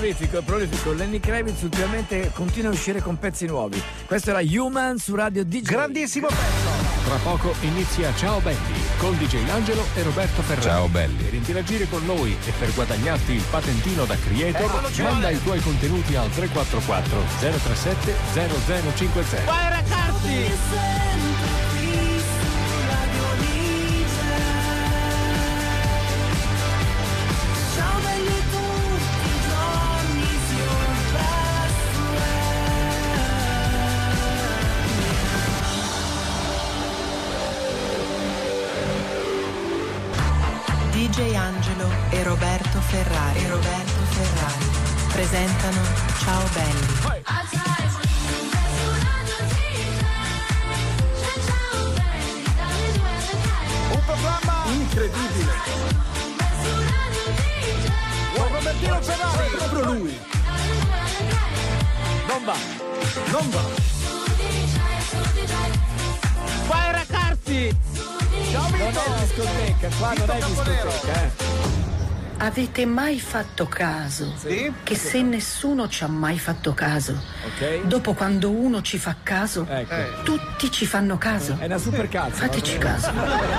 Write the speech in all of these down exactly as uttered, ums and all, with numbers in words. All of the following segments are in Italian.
prolifico, prolifico. Lenny Kravitz ultimamente continua a uscire con pezzi nuovi. Questo era Human su Radio D J. Grandissimo pezzo. Tra poco inizia Ciao Belli con D J Angelo e Roberto Ferrari. Ciao belli. Per interagire con noi e per guadagnarti il patentino da creator, Eccolo, manda Giovanni. i tuoi contenuti al tre quattro quattro zero tre sette zero zero cinque zero. Vai ragazzi! D J Angelo e Roberto Ferrari. E Roberto Ferrari presentano Ciao Belli. Un programma Incredibile. con Robertino Ferrari. Proprio lui. Non va. Non va. Vai ragazzi! Ciao Non Vito! è discoteca, qua non è discoteca, eh. Avete mai fatto caso Sì? che se nessuno ci ha mai fatto caso, Ok. dopo quando uno ci fa caso, Ecco. tutti ci fanno caso? È una super cazzo. Fateci caso.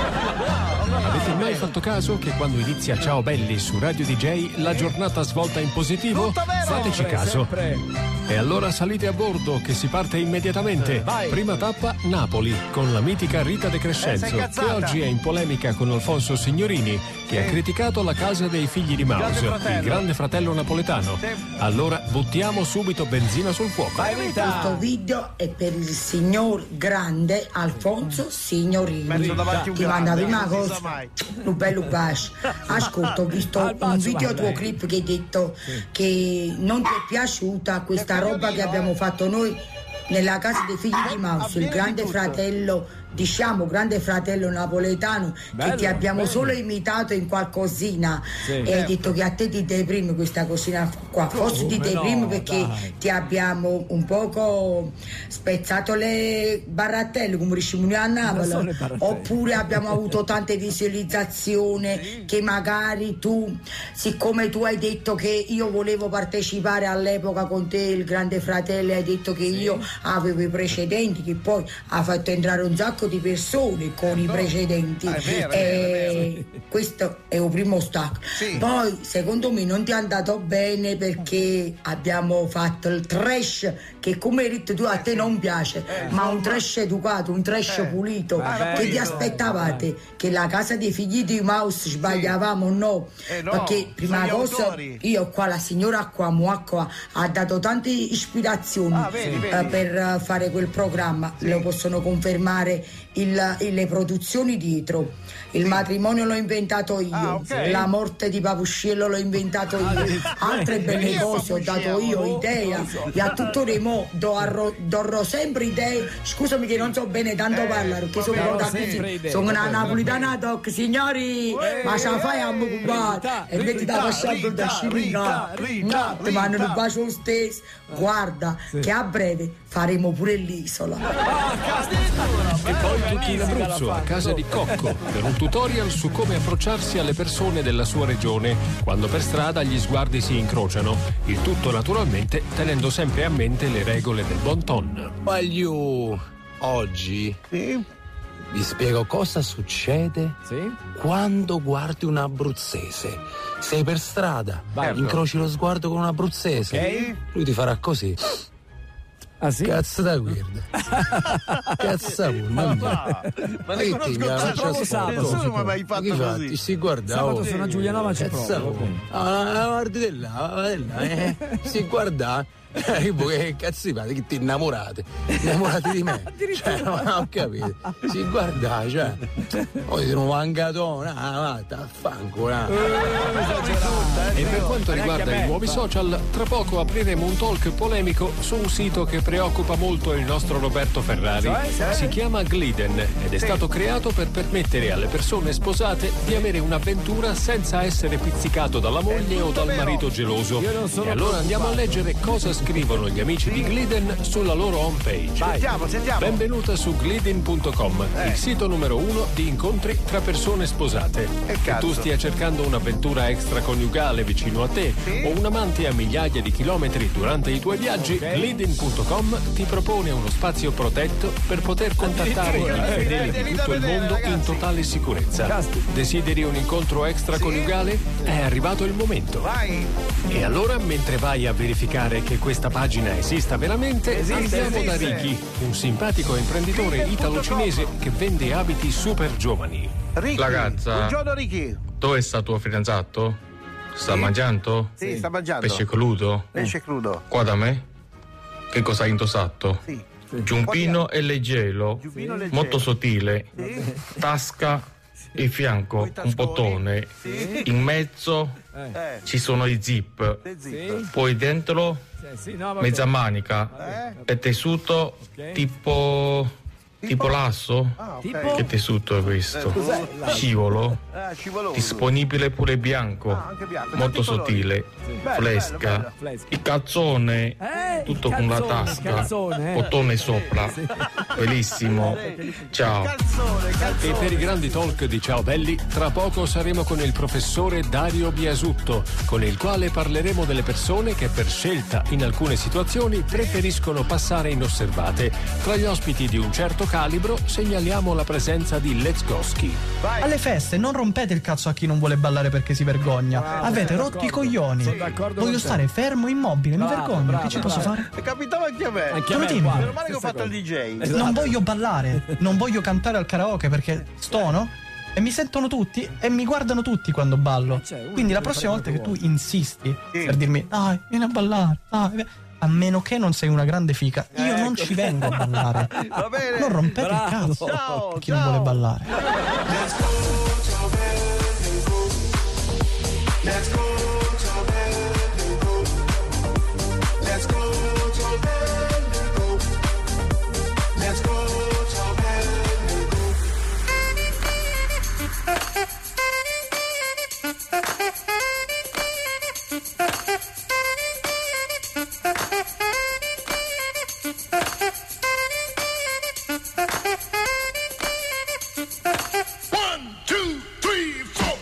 Avete mai fatto caso che quando inizia Ciao Belli su Radio D J la giornata svolta in positivo? Tutto vero! Fateci Sempre, caso. sempre. E allora salite a bordo che si parte immediatamente. Vai. Prima tappa Napoli con la mitica Rita De Crescenzo, Eh, sei che incazzata. oggi è in polemica con Alfonso Signorini, che ha criticato la casa dei figli di Maus, Grande fratello. il grande fratello napoletano. Sì. Allora buttiamo subito benzina sul fuoco. Vai Questo Rita. video è per il signor grande Alfonso Signorini. Mezzo davanti un Ti manda grande, prima non si sa cosa mai. un bello bacio. Ascolta, ho visto Al bacio, un video vai, tuo lei. clip che hai detto che non ti è piaciuta questa roba che abbiamo fatto noi nella casa dei figli di Maus, il grande fratello, diciamo grande fratello napoletano, Bello, che ti abbiamo bello. solo imitato in qualcosina. Sì. E hai detto che a te ti deprime questa cosina qua, forse ti Come no, deprime perché dai. ti abbiamo un poco spezzato le barattelle come diciamo noi a sono le Napoli, barattelle. oppure abbiamo avuto tante visualizzazioni che magari tu, siccome tu hai detto che io volevo partecipare all'epoca con te il grande fratello, hai detto che io avevo i precedenti, che poi ha fatto entrare un sacco di persone con i precedenti. Ah, è vero, è vero, è E questo è il primo stacco. Sì. Poi secondo me non ti è andato bene perché abbiamo fatto il trash che, come hai detto tu, a te non piace, ma un trash educato, un trash Eh. pulito. Ah, Che vi pulito. aspettavate? Che la casa dei figli di Maus sbagliavamo o no? Eh, no, Perché prima sono gli cosa autori. io qua, la signora qua, Muacqua, ha dato tante ispirazioni Ah, vedi, eh, vedi. per eh, fare quel programma. Lo possono confermare il- il- le produzioni dietro. Il matrimonio l'ho inventato io, Ah, ok. la morte di Papuscello l'ho inventato io, altre belle Chi è cose ho dato Papuscello? io, idea, e a tutto remo do, arro- dorrò sempre idee. Scusami che non so bene tanto Eh, parlare, perché va sono bene, da sempre così, idee, sono va una bene, napolitana doc, signori, Eh, ma ce la fai a eh, me Rita, e metti da Rita, passato da Rita, scirina, Rita, ti mandano Rita. un bacio lo stesso, guarda che a breve faremo pure l'isola. E poi tutti in Abruzzo, a casa di Cocco, per un tutorial su come approcciarsi alle persone della sua regione, quando per strada gli sguardi si incrociano. Il tutto naturalmente tenendo sempre a mente le regole del bon ton. Voglio oggi Sì? vi spiego cosa succede Sì? quando guardi un abruzzese. Sei per strada, Vai. incroci lo sguardo con un abruzzese, Ok. lui ti farà così. Ah sì? Cazzo da guarda. Cazzo vuoi? Non mi- Ah, ma ne che conosco ti mi ha c'è facciato troppo sabato, nessuno mi ha mai Che fatto fatti? così. Si guarda, Sabato oh. sono a Giulianova, c'è Cazzo proprio. vuoi? Ah, guardi di là, guarda di là, eh. Si guarda. Eh, che cazzo di fate? Che ti innamorate? Innamorate di me? Cioè, non ho capito. Si guarda, cioè. Poi di nuovo angatona, ah, va, t'affanculo. E per quanto riguarda i nuovi social, tra poco apriremo un talk polemico su un sito che preoccupa molto il nostro Roberto Ferrari. Si chiama Gliden ed è stato creato per permettere alle persone sposate di avere un'avventura senza essere pizzicato dalla moglie o dal marito geloso. Io non sono E allora andiamo a leggere cosa scrivono gli amici di Glidden sulla loro homepage. Sentiamo, sentiamo. Benvenuta su glidden punto com, Eh. il sito numero uno di incontri tra persone sposate. Che Che cazzo? tu stia cercando un'avventura extraconiugale vicino a te Sì. o un amante a migliaia di chilometri durante i tuoi viaggi, Ok. glidden punto com ti propone uno spazio protetto per poter contattare i Addirittura, eh, fedeli devi di da tutto il vedere, mondo in ragazzi. totale sicurezza. Caspita. Desideri un incontro extraconiugale? È arrivato il momento. Vai. E allora, mentre vai a verificare che questa pagina esista veramente, Esiste, andiamo da esiste. Ricky, un simpatico imprenditore Glidden punto com. italo-cinese che vende abiti super giovani. Ricky. Ragazza. Buongiorno Ricky. Dove sta tuo fidanzato? Sta Sì. mangiando? Sì, sta mangiando. Pesce crudo? Pesce crudo. Qua da me? Che cosa hai indossato? Sì. Giumpino e leggero, Giubbino leggero. molto sottile, Sì. tasca e fianco Coi un tasconi. bottone, Sì. in mezzo Eh. ci sono i zip, Te zitto. poi dentro Sì, sì, no, vabbè. mezza manica Eh? e tessuto Ok. tipo tipo lasso. Ah, ok. Tipo? Che tessuto è questo? Eh, cos'è? Scivolo. Ah, scivoloso. Disponibile pure bianco, Ah, anche bianco. molto Tanti colori. sottile, Bello, fresca, bello, Fresca. il calzone, Eh, tutto il con la calzone, tasca, il calzone, eh. bottone sopra, bellissimo. Ciao. Calzone, calzone. E per i grandi talk di Ciao Belli, tra poco saremo con il professore Dario Biasutto, con il quale parleremo delle persone che per scelta in alcune situazioni preferiscono passare inosservate. Tra gli ospiti di un certo calibro segnaliamo la presenza di Let's Goski. Vai. Alle feste non rompete il cazzo a chi non vuole ballare perché si vergogna. Avete sono rotto i d'accordo. coglioni. Sono d'accordo Voglio con te. stare fermo, immobile, mi Bravo, vergogno. bravo, che ci posso bravo. fare? E capitava anche a me. Anche a me, Dimmi. guarda, Meno male che ho stessa fatto il cosa. D J. Esatto. Non voglio ballare, non voglio cantare al karaoke perché stono e mi sentono tutti e mi guardano tutti quando ballo. Eh, cioè, uno Quindi la deve prossima fare volta che quello tu insisti Sì. per dirmi dai, vieni a ballare, dai, a meno che non sei una grande fica, io non Ecco. ci vengo a ballare. Va bene. Non rompete Bravo. il cazzo Ciao, a chi ciao. non vuole ballare. One, two, three, four.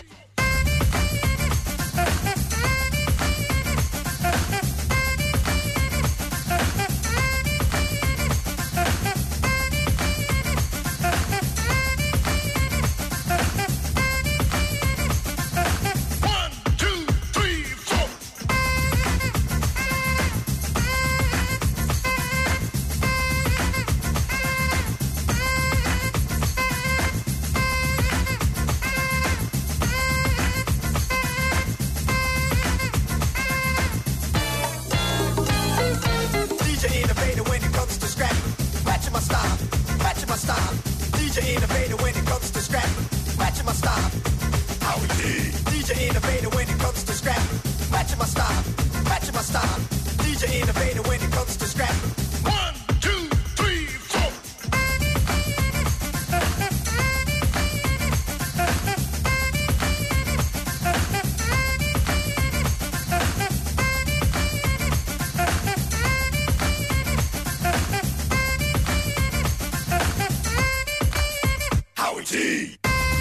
One, two, three, four. D J innovator when it comes to scrap. Matching my style, matching my style. D J innovator when it comes to scrap. Matching my style. How we did. D J innovator when it comes to scrap. Matching my style, matching my style. D J innovator when it comes to scrap. One, two, three, four. How we did.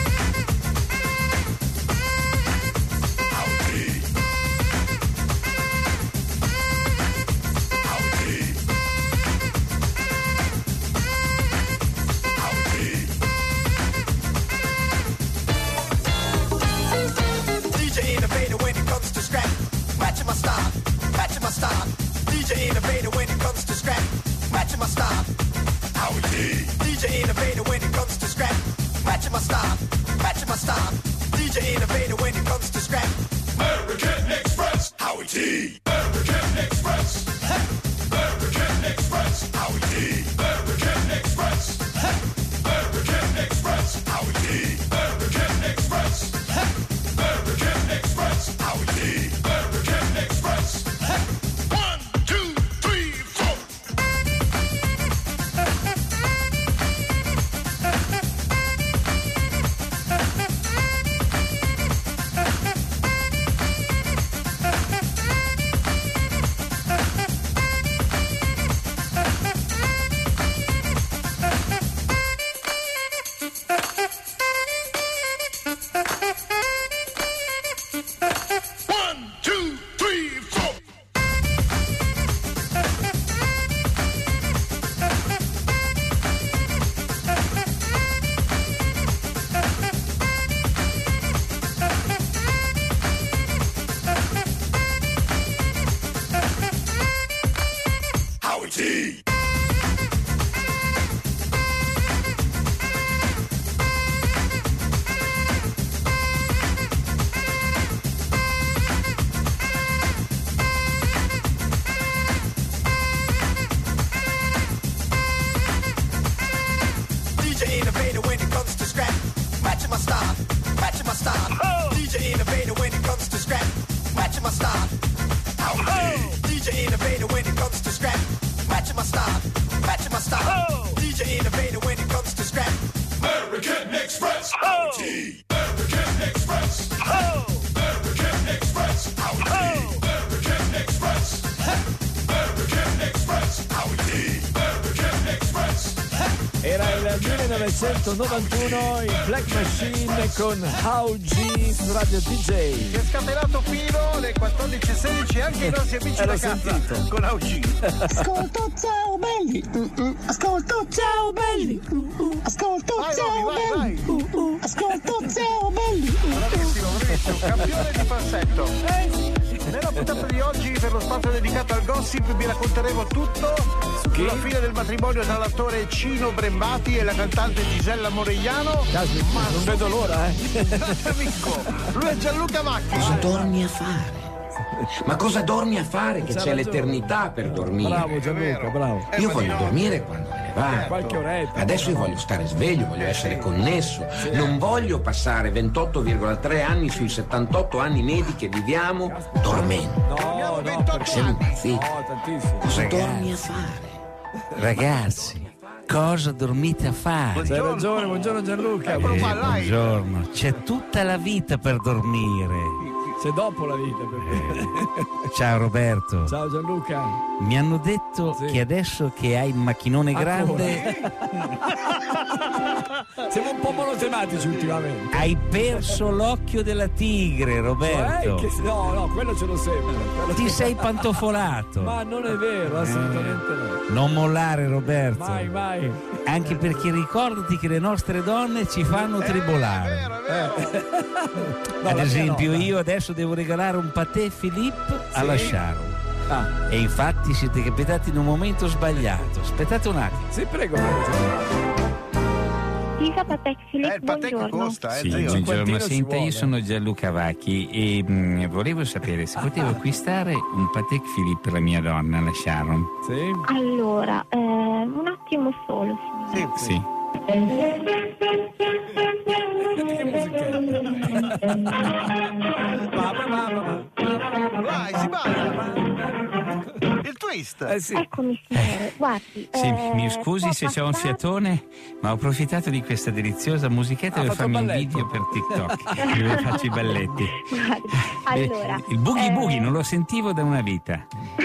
D J innovator when it comes to scrap. Matching my style, matching my style. D J innovator when it comes to scrap. Matching my style. How we did. D J innovator when it comes to scrap. Matching my style, matching my style. D J innovator when it comes to scrap. American Express. How we did. American Express. American Express. How we did. American Express. American Express. How we did. American Express. American Express. How we did. American Express. One, two, three, four. millenovecentonovantuno i Black Machine con How G su Radio D J. Si è scatenato fino le quattordici e sedici anche i nostri amici Eh, da l'ho casa sentito. con A U G. Ascolto, ciao belli. Ascolto, ciao belli. Ascolto, Vai, ciao Roby, vai, belli. Ascolto, ciao belli. Bravissimo, bravissimo, campione di falsetto. Nella puntata di oggi, per lo spazio dedicato al gossip, vi racconteremo tutto sulla fine del matrimonio tra l'attore Cino Brembati e la cantante Gisella Moregliano. Ma non vedo l'ora, eh. Amico, lui è Gianluca Macchi. Cosa dormi a fare? Ma cosa dormi a fare? Che C'ha c'è ragione. l'eternità per dormire. Bravo Gianluca, bravo. Io voglio dormire quando me ne vado. Qualche oretta. Adesso io voglio stare sveglio, voglio essere connesso. Non voglio passare ventotto virgola tre anni sui settantotto anni medi che viviamo dormendo. No, no, perché? Siamo impazziti. No, tantissimo. Cosa Ragazzi. dormi a fare? Ragazzi, cosa dormite a fare? C'hai ragione, buongiorno Gianluca. Eh, buongiorno, c'è tutta la vita per dormire. C'è dopo la vita. Perché... Ciao Roberto. Ciao Gianluca. Mi hanno detto Sì. che adesso che hai il macchinone grande Siamo un po' monotematici ultimamente. hai perso l'occhio della tigre, Roberto. Cioè, che- no, no, quello ce l'ho sempre. Quello Ti che- sei pantofolato. Ma non è vero, assolutamente no. Non mollare, Roberto. Mai, mai. Anche perché ricordati che le nostre donne ci fanno tribolare. No, Ad la esempio, mia no, io adesso devo regalare un patè Philippe Sì? alla Sharon. Ah, E infatti siete capitati in un momento sbagliato. Aspettate un attimo. sì, prego. prego. Lisa Patek Eh, Philippe, il patè che buongiorno. costa, eh, Sì, zio. buongiorno, cinquantino ci senta, io vuole. sono Gianluca Vacchi e mh, volevo sapere se potevo acquistare un Patek Philippe per la mia donna, la Sharon. Sì? Allora, eh, un attimo solo, signore. Sì. Sì. Vai, si balla. Il twist. Eh sì. Eccomi, signore. Guardi. Sì, eh, mi scusi può se c'ho un passare- fiatone, ma ho approfittato di questa deliziosa musichetta Ha per fatto farmi un balletto. video per TikTok dove faccio i balletti. Guardi, Eh, allora. il boogie eh, boogie non lo sentivo da una vita.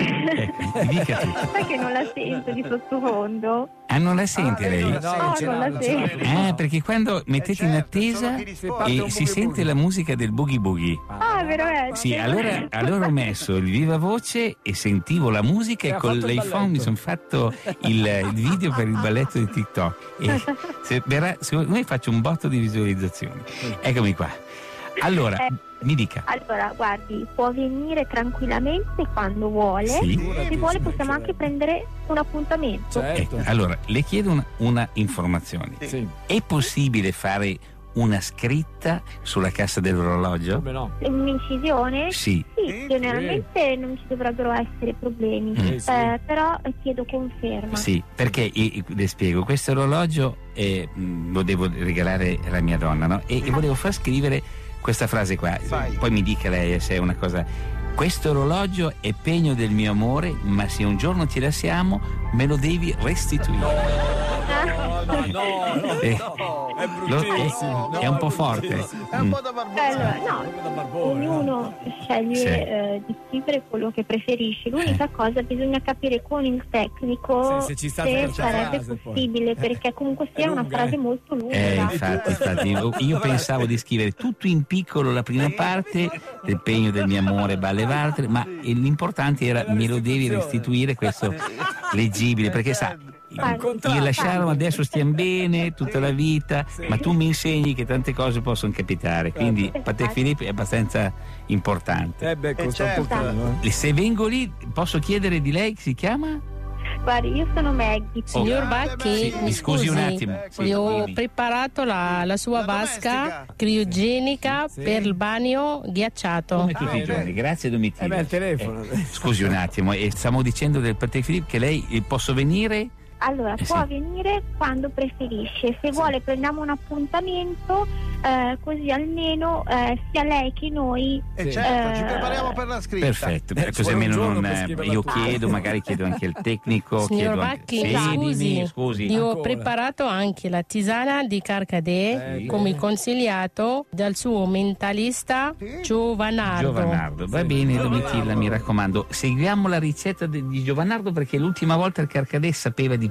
Ecco, mi dica tu. Sai che non la sento di sottofondo? Ah, non la sente lei? No, No, ce non l'ha, la ce l'ha. sento. Ah, perché quando mettete in certo, sono attesa chi risponde. parte e un si boogie sente boogie. la musica del boogie boogie. Ah, veramente? Sì, allora, allora ho messo il viva voce e sentivo la musica E e ha con fatto il l'iPhone mi balletto. sono fatto il, il video per il balletto di TikTok. E se verrà, secondo me faccio un botto di visualizzazioni. Eccomi qua. Allora, Eh, mi dica. Allora, guardi, può venire tranquillamente quando vuole. Sì. Se vuole possiamo anche prendere un appuntamento. Certo. Ecco, allora, le chiedo una, una informazione. Sì. È possibile fare una scritta sulla cassa dell'orologio? Come no? Un'incisione? Sì. Sì, generalmente non ci dovrebbero essere problemi, Mm. Sì. Eh, però eh, chiedo conferma. Sì, perché eh, le spiego, questo orologio eh, mh, lo devo regalare alla mia donna, no? E, e volevo far scrivere questa frase qua, Vai. poi mi dica lei se è una cosa. Questo orologio è pegno del mio amore, ma se un giorno ti lasciamo me lo devi restituire. No, no, no, Eh, no, è lo- bruttissimo. è, è un po' forte. È un Mm. po' da barbone. Allora, no, Da barbone, ognuno sceglie Sì. eh, di scrivere quello che preferisce. L'unica cosa bisogna capire con il tecnico Sì, se ci sta se questa sarebbe frase, poi. possibile, perché comunque sia una lunga, frase eh. molto lunga. Eh, infatti, infatti, io, io pensavo di scrivere tutto in piccolo la prima parte del pegno del mio amore, balle valtre, ma l'importante era me lo devi restituire questo leggibile, perché sa, io e la Sharon adesso stiamo bene tutta la vita, ma tu mi insegni che tante cose possono capitare, quindi Patek Philippe è abbastanza importante. Eh beh, costa certo. un pochino. eh. E se vengo lì posso chiedere di lei che si chiama? Guardi, io sono Maggie. Signor Bacchi, Sì, mi scusi un attimo. Sì, gli ho dimmi. preparato la, la sua vasca criogenica Sì. per il bagno ghiacciato. Come tutti i giorni, grazie Domitilla. Eh beh, il telefono. Eh, scusi un attimo, e stiamo dicendo del Patek Philippe che lei eh, posso venire? Allora, Eh, può sì. venire quando preferisce. Se vuole prendiamo un appuntamento, eh, così almeno eh, sia lei che noi. E certo, ci eh, prepariamo per la scritta. Perfetto, Eh, ci così vuole un almeno giorno non, per eh, scriverla io tutta. chiedo, magari chiedo anche il tecnico. Signor chiedo anche... Bacchi, Sì, scusi, dimmi, scusi. Io ho Ancora. preparato anche la tisana di Carcadè, Sì. come consigliato dal suo mentalista Giovanardo. Giovanardo, va bene Domitilla, mi raccomando, seguiamo la ricetta de- di Giovanardo perché l'ultima volta il Carcadè sapeva di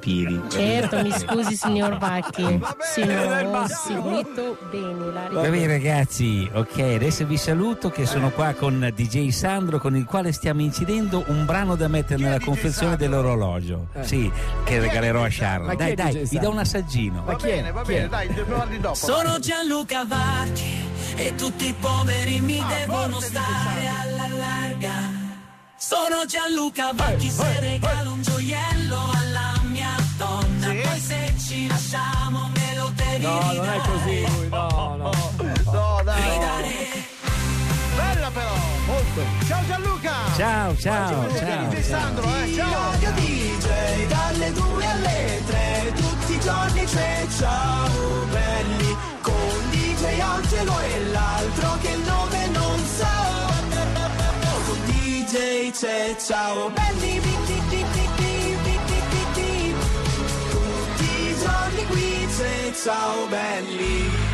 piedi. Certo, mi scusi signor Vacchi, sì, no, ho seguito bene la Va bene ragazzi, ok, adesso vi saluto che sono qua con D J Sandro con il quale stiamo incidendo un brano da mettere nella confezione dell'orologio. Eh. Sì, che regalerò a Charles. Ma chi è Dai, D J dai, vi Sandro? do un assaggino. Va bene, va bene, dai, ne parli dopo. Sono Gianluca Vacchi e tutti i poveri mi devono stare alla larga. Sono Gianluca Vacchi, se regalo un gioiello alla mia donna, poi se ci lasciamo me lo devi No, non è così lui, no, no. No, dai. Bella però, molto. Ciao Gianluca. Ciao, ciao, Ciao, ciao. D J Sandro, eh, ciao. Radio D J dalle due alle tre tutti i giorni c'è ciao belli con D J Angelo e l'altro che il nome non so. Con D J c'è ciao belli bi, bi, bi, bi, bi, bi, bi, bi, bi. Tutti i giorni qui c'è ciao belli.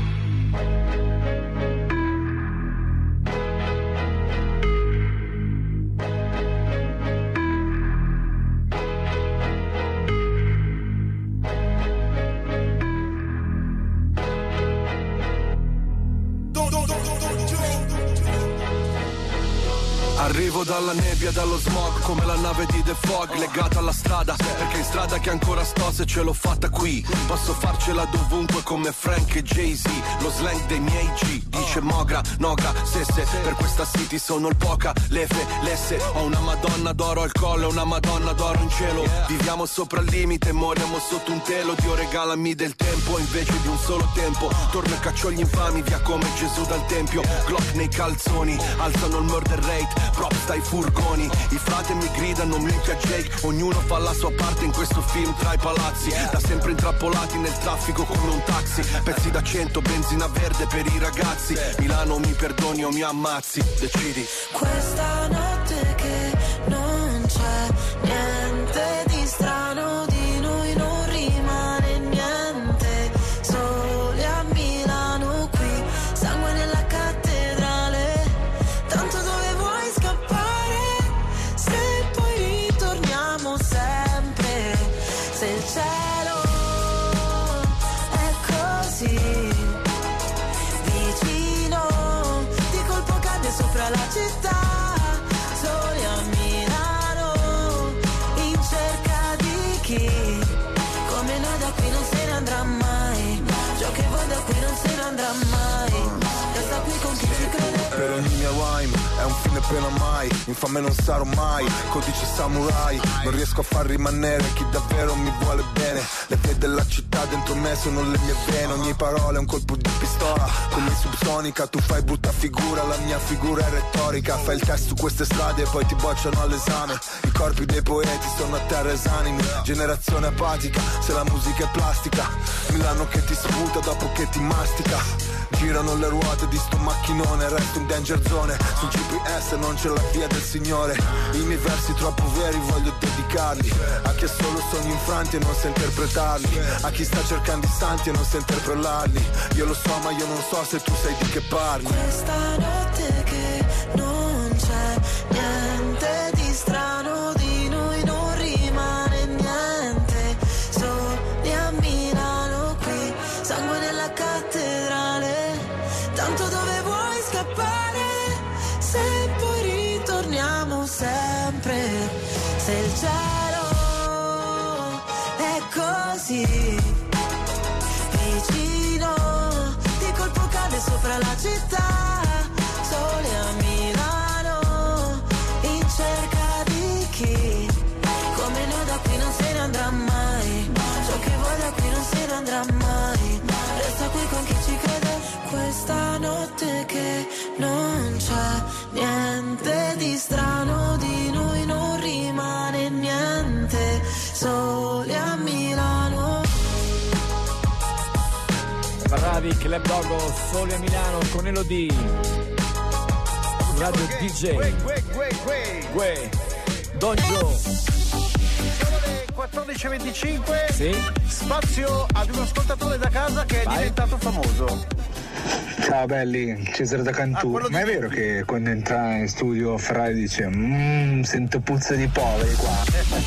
Arrivo dalla nebbia, dallo smog, come la nave di The Fog, legata alla strada, perché in strada che ancora sto se ce l'ho fatta qui. Posso farcela dovunque come Frank e Jay-Z, lo slang dei miei G, dice Mogra, Nogra, Sesse, per questa city sono il poca, lefe, lesse, ho una madonna d'oro al collo e una madonna d'oro in cielo. Viviamo sopra il limite, moriamo sotto un telo, Dio regalami del tempo invece di un solo tempo. Torno e caccio gli infami via come Gesù dal tempio, Glock nei calzoni, alzano il murder rate, props dai furgoni, i frate mi gridano minchia Jake, ognuno fa la sua parte in questo film tra i palazzi, da sempre intrappolati nel traffico come un taxi, pezzi da cento, benzina verde per i ragazzi, Milano mi perdoni o mi ammazzi, decidi. Questa notte che non c'è niente di strano, di noi non rimane niente, soli a Milano qui, sangue nella cattedrale, tanto dove vuoi scappare, se poi ritorniamo sempre, se il cielo è così vicino, di colpo cade sopra la città, soli a Milano, in cerca di chi, come noi da qui non se ne andrà mai, ciò che vuoi da qui non se ne andrà mai, resta qui con chi ci crede. Per ogni mia rhyme è un fine pena mai, infame non sarò mai, codice samurai, non riesco a far rimanere chi davvero mi vuole bene, le vie della città dentro me sono le mie vene, ogni parola è un colpo di pistola, come subsonica, tu fai brutta figura, la mia figura è retorica, fai il test su queste strade e poi ti bocciano all'esame, i corpi dei poeti sono a terra esanimi, generazione apatica, se la musica è plastica, Milano che ti sputa dopo che ti mastica, girano le ruote di sto macchinone, resto in danger zone, sul G P S non c'è la via del Signore, i miei versi troppo veri voglio dedicarli, a chi ha solo sogni infranti e non sa interpretarli, a chi sta cercando i santi e non sa interpellarli, io lo so ma io non so se tu sai di che parli. Questa notte che non c'è niente di strano, di noi non rimane niente, soli a Milano qui, sangue nella cattedrale, tanto dove vuoi scappare, se poi ritorniamo sempre, se il cielo è così vicino, di colpo cade sopra la città, soli a Milano, in cerca di chi, come noi da qui non se ne andrà mai, ciò che vuoi da qui non se ne andrà mai, resta qui con chi ci crede. Questa notte che non c'è niente di strano, di noi non rimane niente, soli a Milano. Bravi, Club Dogo, soli a Milano con Elodie. Radio D J. Gue, gue, gue, gue. Gue. Don Joe. Sono le quattordici e venticinque. Sì. Spazio ad un ascoltatore da casa che è Vai. diventato famoso. Ciao belli, Cesare da Cantù. Ma è vero che quando entra in studio Ferrari dice mmm, sento puzza di poveri qua?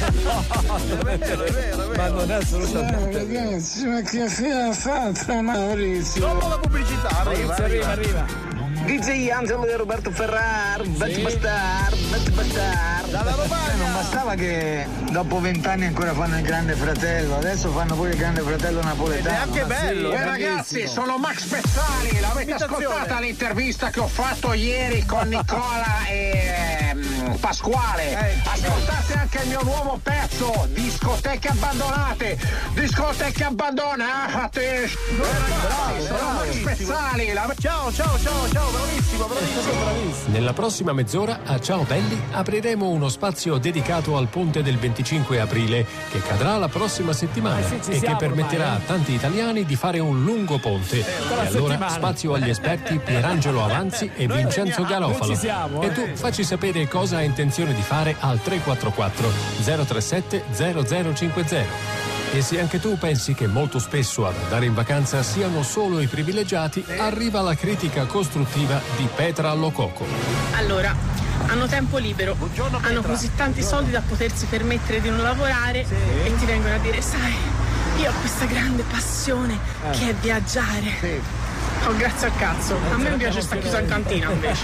È vero, è vero, è vero. Ma non è assolutamente. Ragazzi, ma che fine ha fatto Maurizio? Dopo la pubblicità arriva, arriva, arriva. arriva. D J Angelo e Roberto Ferrar, Betty Bastard, Betty Bastard. Dalla Romagna. Non bastava che dopo vent'anni ancora fanno il Grande Fratello, adesso fanno pure il Grande Fratello napoletano. Ed è anche bello. Eh, ragazzi, sono Max Pezzali, l'avete Imitazione. ascoltata l'intervista che ho fatto ieri con Nicola e mm, Pasquale? Ascoltate anche il mio nuovo pezzo, Discoteche abbandonate, discoteche abbandonate. Ragazzi, sono Max Pezzali. la- Ciao, ciao, ciao, ciao, bravissimo, bravissimo. Nella prossima mezz'ora a Ciao Belli apriremo uno spazio dedicato al ponte del venticinque aprile che cadrà la prossima settimana Eh sì, ci e che siamo permetterà ormai, a tanti italiani di fare un lungo ponte. tutta E la allora settimana. spazio agli esperti Pierangelo Avanzi e Vincenzo Garofalo. Noi ci siamo, E eh. tu facci sapere cosa hai intenzione di fare al tre quattro quattro zero tre sette zero zero cinque zero. E se anche tu pensi che molto spesso ad andare in vacanza siano solo i privilegiati, arriva la critica costruttiva di Petra Lococo. Allora, hanno tempo libero, hanno così tanti soldi da potersi permettere di non lavorare e ti vengono a dire, sai, io ho questa grande passione Eh. che è viaggiare. Oh, grazie al cazzo, a me piace sta chiusa in cantina invece.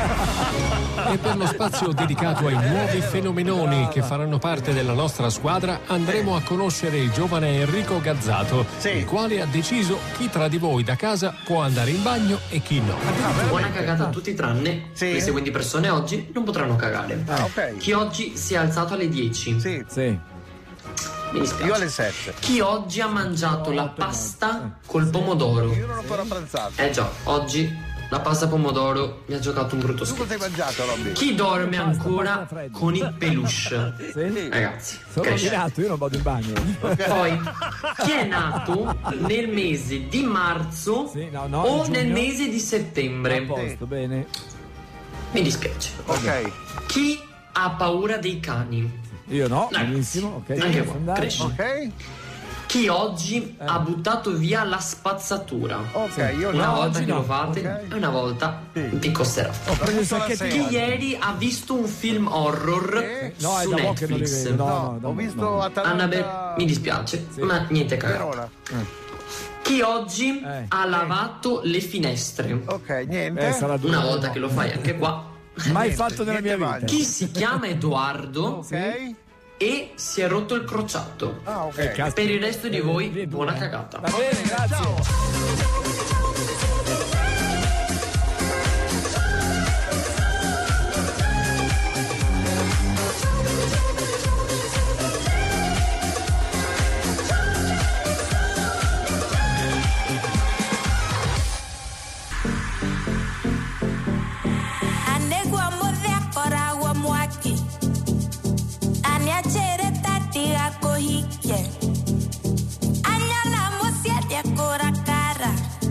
E per lo spazio dedicato ai nuovi fenomenoni che faranno parte della nostra squadra andremo a conoscere il giovane Enrico Gazzato, il quale ha deciso chi tra di voi da casa può andare in bagno e chi no. Buona cagata a tutti tranne le seguenti persone oggi non potranno cagare. Chi oggi si è alzato alle dieci? Sì. Mi dispiace. Io alle sette. Chi oggi ha mangiato la pasta col pomodoro? Io non ho ancora pranzato. Eh già, oggi la pasta pomodoro mi ha giocato un brutto Tu schifo. cosa hai mangiato, Robby? Chi dorme ancora con il peluche? Ragazzi, Sono cresce. rovinato, io non vado in bagno. Poi, chi è nato nel mese di marzo no, no, o di nel giugno. mese di settembre? A posto, bene. Mi dispiace. Ok. Chi ha paura dei cani? Io no, Ragazzi, benissimo. Ok, anche posso qua, andare? cresce. Ok. Chi oggi ha buttato via la spazzatura? Ok, io Una no, volta oggi che no. lo fate Ok. e una volta vi costerà. Ho preso il sacchettino. Chi ieri ha visto un film horror No, è su da po' che non li Netflix? vedo. No, no, no, Ho visto no. Atalanta. Annabelle, mi dispiace, ma niente cagato. Verona. Chi oggi Eh. ha lavato le finestre? Ok, niente. Eh, sarà duro. Una volta che lo fai anche qua. Mai fatto nella mia vita. Chi si chiama Edoardo Ok. e si è rotto il crociato? Ah, ok. Eh, caspita. Per il resto di voi, buona cagata. Va bene, grazie. Anegua modea coragua muaki. Aniachere tatiga kohike. Anyala mosia dia cora cara.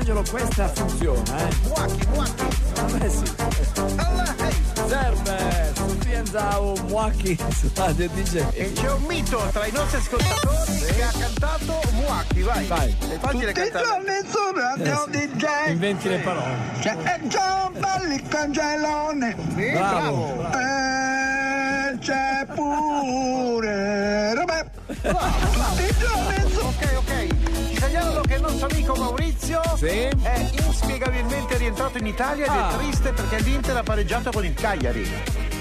Angelo questa funziona, eh. Muacchi, muacchi. Vabbè sì. Serve Suffienza o Muacchi su Radio D J. E c'è un mito tra i nostri ascoltatori sì. che ha cantato Muacchi, vai. Vai. E facile cantare. su Radio eh sì. D J. Inventi le parole. C'è Gio Belli Cangelone. Sì, bravo. bravo. E c'è pure Roberto. Ok, ok. Ci segnalano che il nostro amico Maurizio sì. è inspiegabilmente rientrato in Italia ed ah. è triste perché l'Inter ha pareggiato con il Cagliari.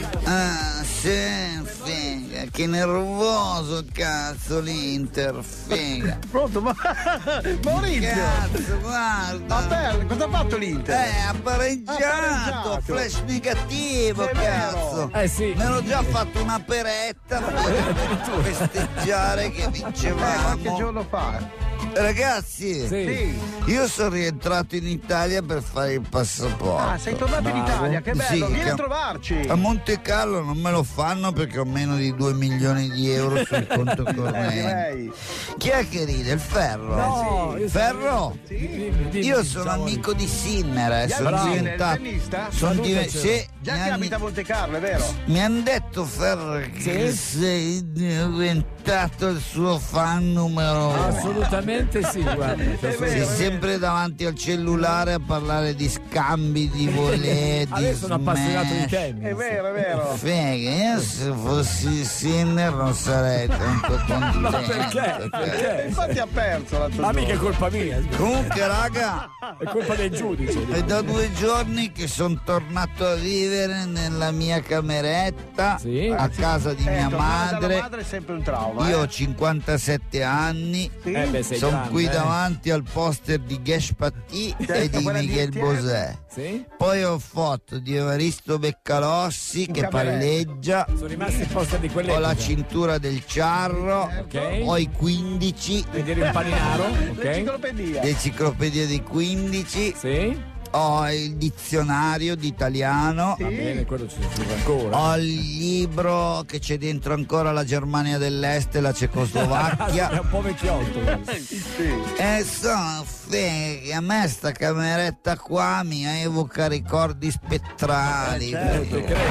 Ah, sì, figa, che nervoso, cazzo, l'Inter, figa. Pronto, ma Maurizio! Cazzo, guarda! Vabbè, cosa ha fatto l'Inter? Eh, ha pareggiato, ha pareggiato. flash negativo, È cazzo! Eh sì. Me l'ho già fatto una peretta per festeggiare che vincevamo. Eh, qualche giorno fa. Ragazzi, sì. io sono rientrato in Italia per fare il passaporto. Ah, sei tornato Bravo. in Italia, che bello, sì, vieni che a trovarci. A Monte Carlo non me lo fanno perché ho meno di due milioni di euro sul conto corrente. Eh, Chi è che ride? Il Ferro? No, io Ferro? Sì. Dimmi, dimmi, io sono diciamo amico di Sinner, eh, sono Bravo. diventato. Il tennista? Sono diven- sì, Già mi che han- abita a Monte Carlo, è vero? mi hanno detto Ferro che Sì? sei diventato il suo fan numero uno. Assolutamente sì, guarda. Sei sempre davanti al cellulare a parlare di scambi, di voler, di Adesso sono appassionato di smash. tennis. È vero, è vero. Figa, io se fossi Sinner non sarei tanto contento. Ma perché? Perché? Infatti ha perso l'altro Ma mica è giorno. colpa mia. Comunque raga, È colpa del giudice. è da due giorni che sono tornato a vivere nella mia cameretta Sì. a casa di Eh, mia tornare dalla madre. madre è sempre un trauma. Io eh. ho cinquantasette anni, Sì. Eh beh, sei sono grande, qui eh. davanti al poster di Gash Paty Certo, e di quella di Miguel R T L. Bosè. Sì? Poi ho foto di Evaristo Beccalossi In che cameretta. palleggia. Sono rimasti il poster di quelle. Ho la cintura del Ciarro, Ok. ho i quindici, Vedere un paninaro, ok? L'enciclopedia. l'enciclopedia dei quindici, Sì? ho il dizionario d'italiano, Va bene, quello ci si ancora. ho il libro che c'è dentro ancora la Germania dell'Est e la Cecoslovacchia. È un po' vecchiotto. guarda. Sì. E sono fighi, a me sta cameretta qua mi evoca ricordi spettrali. Certo, figa. credo.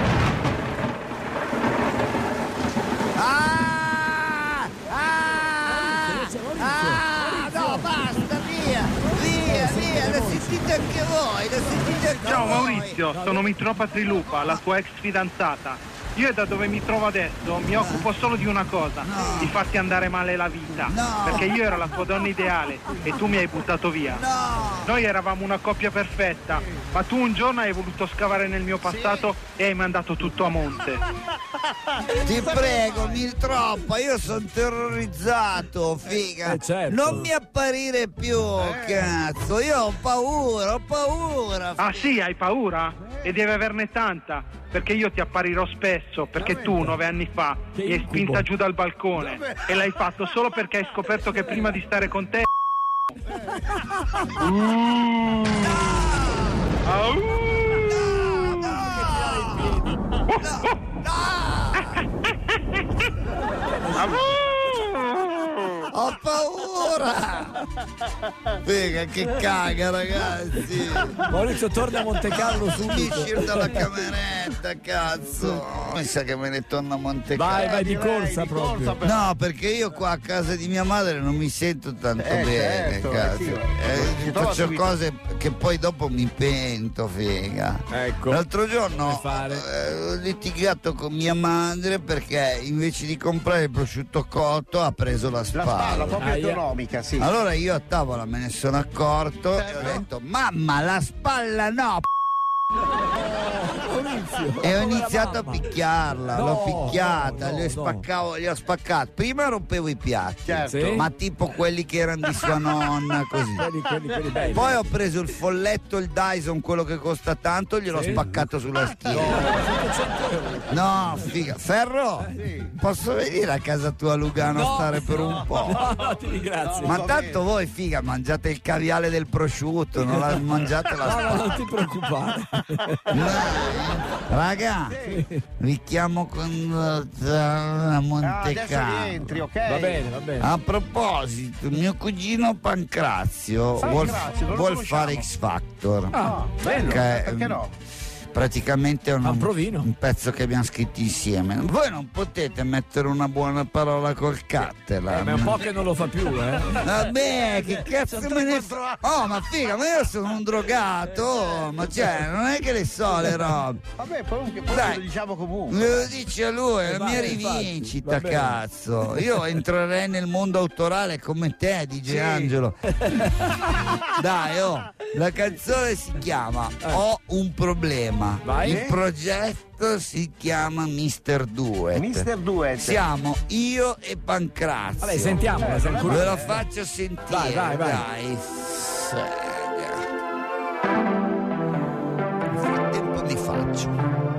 Ah! Ah! Ah! No, basta, via! Via, via, la sentite anche voi, la sentite anche Ciao voi! Maurizio, sono Mitropa Trilupa, la tua ex fidanzata. Io da dove mi trovo adesso mi occupo solo di una cosa, No. di farti andare male la vita. No. Perché io ero la tua donna ideale e tu mi hai buttato via. No! Noi eravamo una coppia perfetta, ma tu un giorno hai voluto scavare nel mio passato e hai mandato tutto a monte. Ti prego, mi troppa, io sono terrorizzato, figa. Eh, certo. Non mi apparire più, cazzo, io ho paura, ho paura. Ah sì, hai paura? E devi averne tanta, perché io ti apparirò spesso, perché tu nove anni fa Che mi hai incubo. spinta giù dal balcone e l'hai fatto solo perché hai scoperto che prima di stare con te... Mm. Au. Ho paura! Figa, che caga, ragazzi! Maurizio, torna a Monte Carlo subito. Uscire dalla cameretta, cazzo! Mi sa che me ne torno a Monte Carlo. Vai, vai di direi, corsa di proprio. corsa per- No, perché io qua a casa di mia madre non mi sento tanto Eh, bene, certo, cazzo. eh, sì. Eh, Si trova faccio subito. cose che poi dopo mi pento, figa. Ecco. L'altro giorno Come fare? eh, ho litigato con mia madre perché invece di comprare il prosciutto cotto ha preso la La spalla. spalla proprio Aia. economica, sì. Allora io a tavola me ne sono accorto e ho detto mamma la spalla no p-". Maurizio. E ho iniziato a picchiarla, No, l'ho picchiata, no, gli, ho no. spaccavo, gli ho spaccato. Prima rompevo i piatti, Certo. Sì. ma tipo quelli che erano di sua nonna, così. Quelli, quelli, quelli belli. Poi ho preso il folletto, il Dyson, quello che costa tanto, gliel'ho Sì. spaccato sulla schiena. settecento euro. No, figa. Ferro, posso venire a casa tua a Lugano a stare per un po'? No, no, ti ringrazio. Ma tanto voi, figa, mangiate il caviale del prosciutto, non la mangiate la No, no, spalla. non ti preoccupare. No, Raga, vi chiamo con la Monte Carlo. Rientri, ok? Va bene, va bene. A proposito, mio cugino Pancrazio Pancrazio, non vuol, lo vuol conosciamo. fare X Factor. Ah, bello. Perché, Perché no? praticamente è una- Fa un provino. un pezzo che abbiamo scritto insieme. Voi non potete mettere una buona parola col Cattelan. Eh, ma è un po' che non lo fa più, eh. Vabbè, che cazzo me ne fa? Oh, ma figa, ma io sono un drogato, oh, ma cioè, non è che le so le robe. Vabbè, comunque, poi Dai. lo diciamo comunque. Me lo dici a lui, è la vai, mia infatti, rivincita, va bene. cazzo. Io entrerei nel mondo autorale come te, D J Sì. Angelo. Dai, oh, la canzone si chiama Ho un problema. Vai. Il progetto si chiama mister Duet. mister Duet. Siamo io e Pancrazio. Vabbè, sentiamola, sei ancora- Ve la faccio sentire. Vai, vai, vai. Dai. Sega. Nel frattempo mi faccio.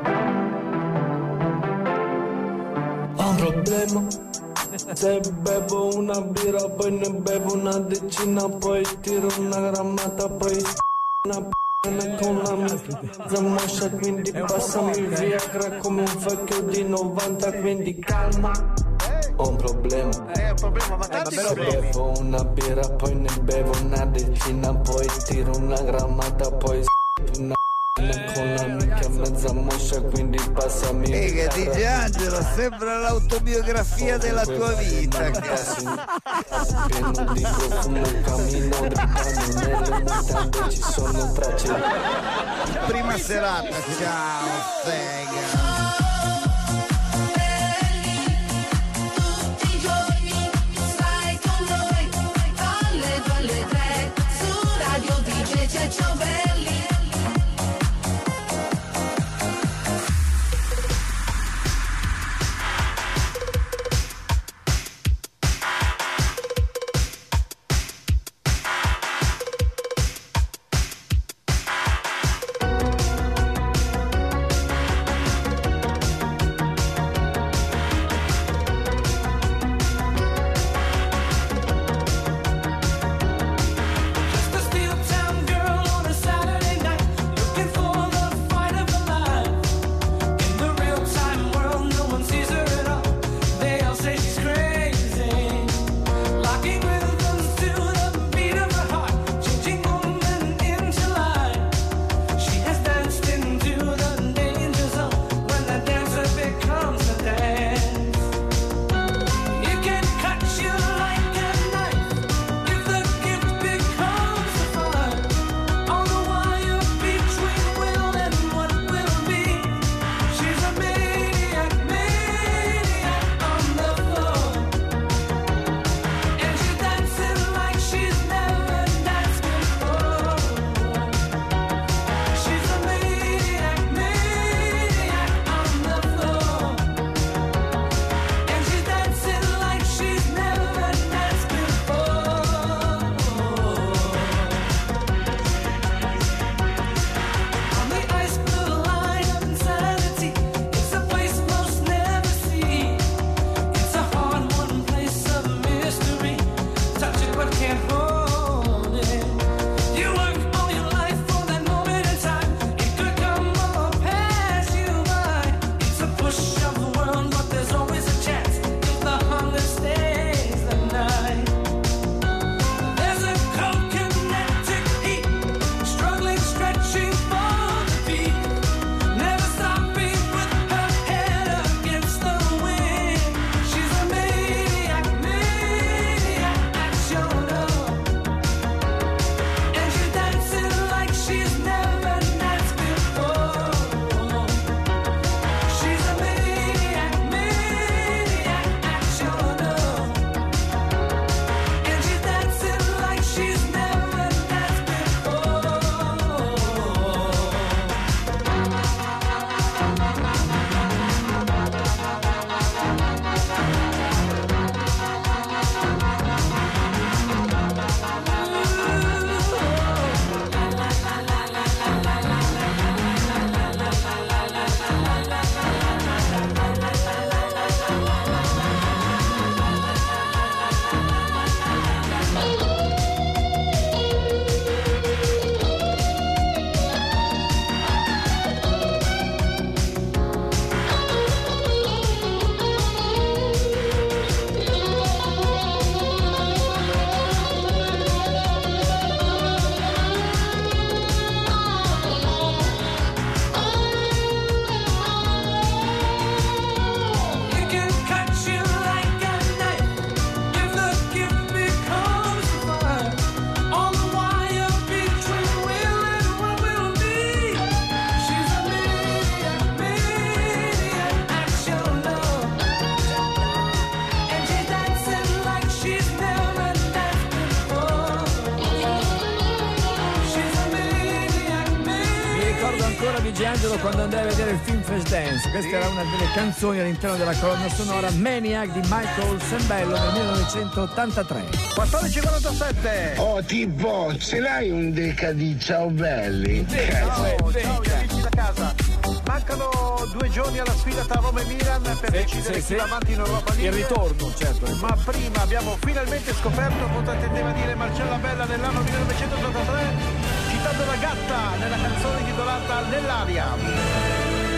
Ho un problema. Se bevo una birra, poi ne bevo una decina, poi tiro una grammata, poi una p***a con la mia moscia, quindi passami Viagra come un vecchio di novanta, quindi calma. Ho un problema. È un problema, ma tanti Se problemi. bevo una birra, poi ne bevo una decina, poi tiro una grammata, poi una con la minchia mezza moscia, quindi passami Figa, D J Angelo, sembra l'autobiografia della tua vita, cazzo. pieno di profumo, cammino gridando nelle mutande, ci sono tracce. Prima serata, ciao, Sega. Tutti i giorni stai con noi, dalle due alle tre, su Radio D J Ceccio Belli. ancora D J Angelo quando andai a vedere il film Flashdance. Questa era una delle canzoni all'interno della colonna sonora Maniac di Michael Sembello nel millenovecentottantatré. quattordici e quarantasette. Oh tipo, ce l'hai un deca di ciao belli? Ciao, ciao gli amici da casa. Mancano due giorni alla sfida tra Roma e Milan per sì, decidere sì, chi sì. va avanti in Europa League. Il ritorno, certo. Il Ma prima abbiamo finalmente scoperto cosa intendeva dire Marcella Bella nell'anno millenovecentottantatré, citando la gatta nella canzone intitolata Nell'aria.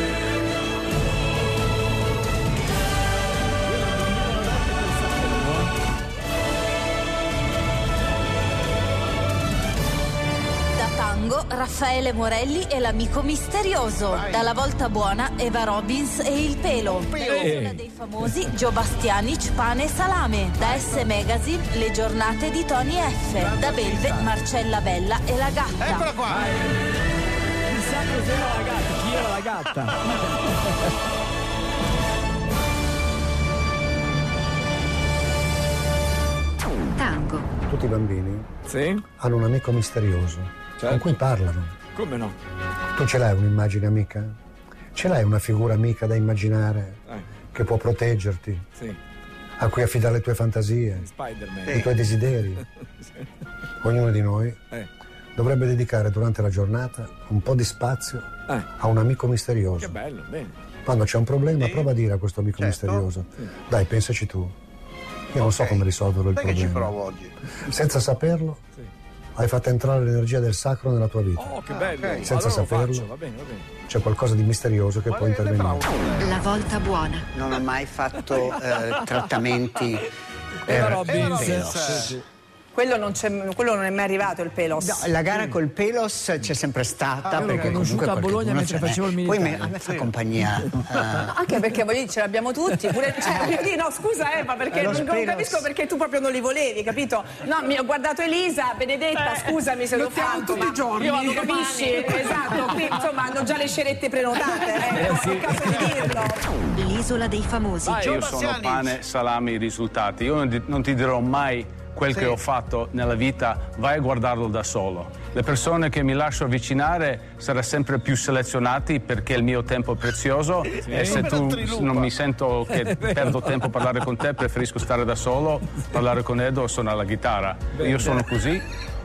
Tango, Raffaele Morelli e l'amico misterioso. Vai. Dalla Volta Buona, Eva Robbins e Il Pelo. Dall'Isola dei Famosi, Gio Bastianic, Pane e Salame. Da S Magazine, Le giornate di Tony F. Da Belve, Marcella Bella e la gatta. Eccola qua! Chissà cos'era la gatta, chi era la gatta? Tango. Tutti i bambini sì? hanno un amico misterioso. Certo. Con cui parlano. Come no? Tu ce l'hai un'immagine amica? Ce l'hai una figura amica da immaginare eh. che può proteggerti? Sì. A cui affidare le tue fantasie? Spider-Man. I tuoi desideri? Sì. Ognuno di noi eh. dovrebbe dedicare durante la giornata un po' di spazio eh. a un amico misterioso. Che bello, bene. Quando c'è un problema sì. prova a dire a questo amico certo. misterioso sì. dai, pensaci tu. Io okay. non so come risolverlo il Sai problema. Che ci provo oggi. Senza saperlo sì. hai fatto entrare l'energia del sacro nella tua vita. Oh, che bello! Okay. Senza allora saperlo, va bene, va bene. c'è qualcosa di misterioso che Ma può intervenire. La Volta Buona. Non ho mai fatto eh, trattamenti Eva per Robbins. pelos. Sì, sì. Quello non, c'è, quello non è mai arrivato, il Pelos. No, la gara col Pelos c'è sempre stata. Ah, perché l'ho conosciuta a Bologna mentre facevo il militare. Poi me, a me fa compagnia. uh, Anche perché voglio dire, ce l'abbiamo tutti. Pure, cioè, voglio dire, no, scusa Eva, perché non, non capisco perché tu proprio non li volevi, capito? No, mi ho guardato Elisa, Benedetta, eh, scusami se l'ho fatto. tutti i giorni. Io vado capisci? Esatto, qui insomma hanno già le scerette prenotate, eh, eh sì. È il caso di dirlo. L'isola dei famosi. Vai, io sono pane, salami, risultati. Io non, di, non ti dirò mai quel sì. che ho fatto nella vita, vai a guardarlo da solo. Le persone che mi lascio avvicinare saranno sempre più selezionati perché il mio tempo è prezioso sì. e se tu non mi sento che perdo tempo a parlare con te, preferisco stare da solo, parlare con Edo o suonare la chitarra. Io sono così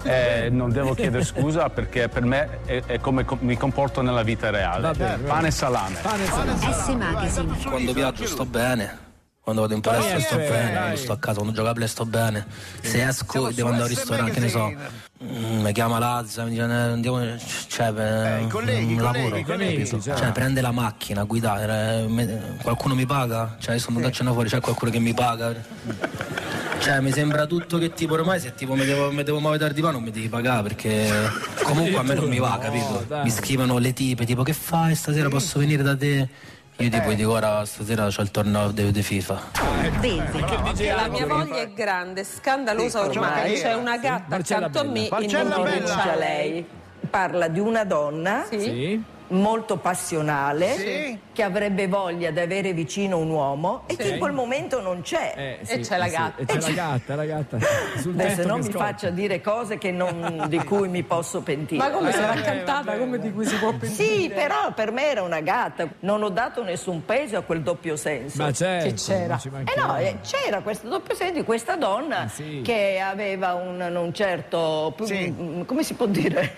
e non devo chiedere scusa perché per me è, è come mi comporto nella vita reale. Pane e salame. Pane e salame. S Magazine. Quando viaggio sto bene. Quando vado in palestra sto bene, quando sto a casa, quando gioco a play sto bene. Se esco devo andare al ristorante, che ne so, mm, mi chiama Lazza, mi dice andiamo, cioè per eh, colleghi, un lavoro, colleghi, colleghi, cioè, cioè prende la macchina, guidare, me, qualcuno mi paga? Cioè io sono andato a cena fuori, c'è qualcuno che mi paga? Cioè mi sembra tutto che tipo ormai se tipo mi devo, mi devo muovere dal divano non mi devi pagare perché comunque a me non mi va, capito? Mi scrivono le tipe tipo che fai stasera, posso venire da te? Io tipo eh. dico ora stasera c'ho il torneo di FIFA. Eh, la mia voglia è grande, scandalosa sì, ormai. C'è una gatta accanto a me e non mi dice lei. Parla di una donna sì. Sì. molto passionale sì. che avrebbe voglia di avere vicino un uomo e sì. che in quel momento non c'è eh, sì, e c'è la gatta sì. e c'è la gatta, la gatta beh, se no mi faccia dire cose che non, di cui mi posso pentire. Ma come eh, sarà cantata eh, come di cui si può pentire? Sì, però per me era una gatta, non ho dato nessun peso a quel doppio senso. Ma certo, che c'era eh no, eh, c'era questo doppio senso di questa donna ah, sì. che aveva un, un certo sì. come si può dire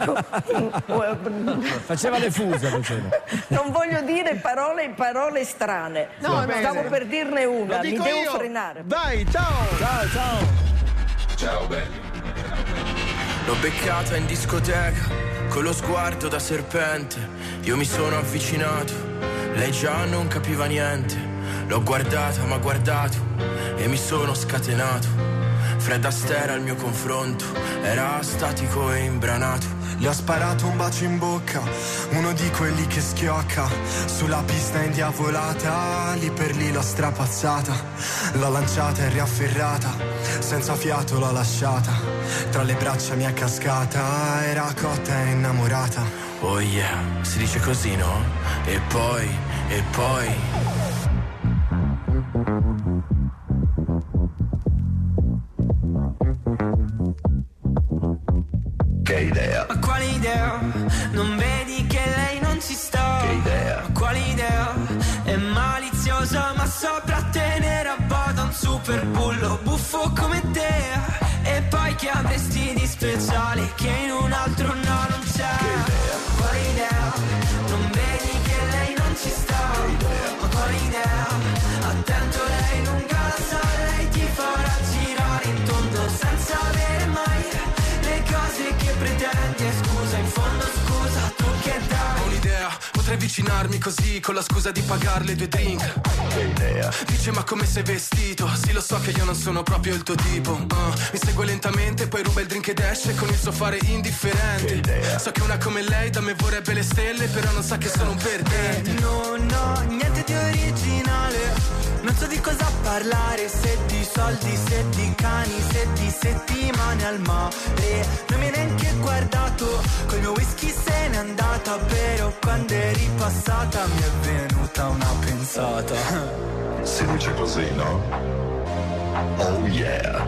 faceva le fuse faceva. Non voglio dire parole parole strane. No, no, stavo per dirne una, mi devo io. frenare. Dai, ciao! Ciao, ciao! Ciao belli. L'ho beccata in discoteca, con lo sguardo da serpente. Io mi sono avvicinato, lei già non capiva niente. L'ho guardata, m'ha guardato e mi sono scatenato. Fred Astaire al mio confronto, era statico e imbranato. Le ho sparato un bacio in bocca, uno di quelli che schiocca. Sulla pista indiavolata, lì per lì l'ho strapazzata. L'ho lanciata e riafferrata, senza fiato l'ho lasciata. Tra le braccia mi è cascata, era cotta e innamorata. Oh yeah, si dice così, no? E poi, e poi... Che idea? Ma quale idea? Non vedi che lei non ci sta. Che idea? Ma quale idea? È maliziosa ma saprà tenere a bada un super bullo buffo come te. E poi che avresti di speciale che in un altro no non c'è. Che idea? Ma quale idea? Non vedi che lei non ci sta. Che idea? Ma quale idea? Attento, lei lunga la sa, lei ti farà girare in tondo senza avere mai le cose che pretendi. Scusa, in fondo scusa, tu che dai? Ho un'idea, potrei avvicinarmi così con la scusa di pagarle due drink. Che idea? Dice ma come sei vestito? Sì, lo so che io non sono proprio il tuo tipo. uh, Mi segue lentamente, poi ruba il drink ed esce con il suo fare indifferente. Che idea? So che una come lei da me vorrebbe le stelle, però non sa che sono un perdente. eh, Non ho niente di originale, non so di cosa parlare, se di soldi, se di cani, se di settimane al mare. Non mi hai neanche guardato, col mio whisky se n'è andata, però quando eri passata mi è venuta una pensata. Si dice così, no? Oh yeah.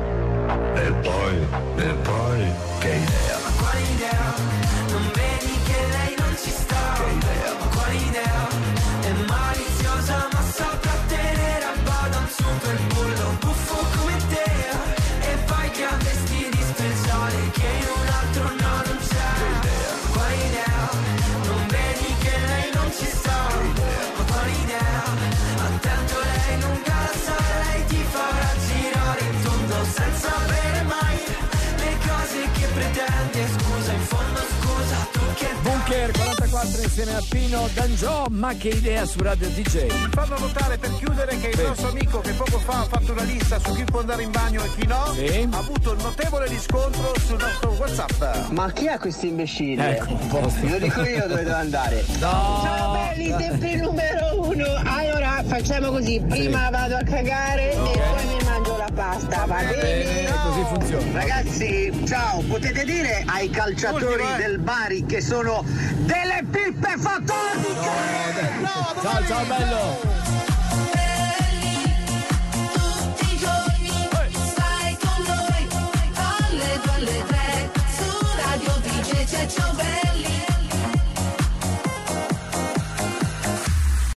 E poi, e poi, che idea? Ma quale idea? Non vedi che lei non ci sta? Che idea? Ma quale idea? È maliziosa ma saprà tenere a bada un super bullo buffo come te. E poi che avresti di speciale che in un altro no non c'è. Che idea? Ma quale idea? Non vedi che lei non ci sta? Che idea? Ma quale idea? Attento, lei lunga la sa, lei ti farà girare in tondo senza avere mai le cose che pretendi. Scusa, in fondo scusa, tu che Bunker quarantaquattro insieme a Pino D'Angio, ma che idea su Radio D J. Fanno notare per chiudere che Sì. il nostro amico che poco fa ha fatto una lista su chi può andare in bagno e chi no, Sì. ha avuto un notevole riscontro sul nostro WhatsApp. Ma chi è questo imbecille? Ecco, un po'. Lo dico io dove devo andare. No. Ciao belli, sempre il numero uno. Allora facciamo così, prima Sì. vado a cagare No. e poi mi mangio la pasta, va bene? Bene, così funziona. Ragazzi, ciao, potete dire ai calciatori Ultimo, eh. del Bari che sono delle pippe fotoniche? Ciao, ciao bello.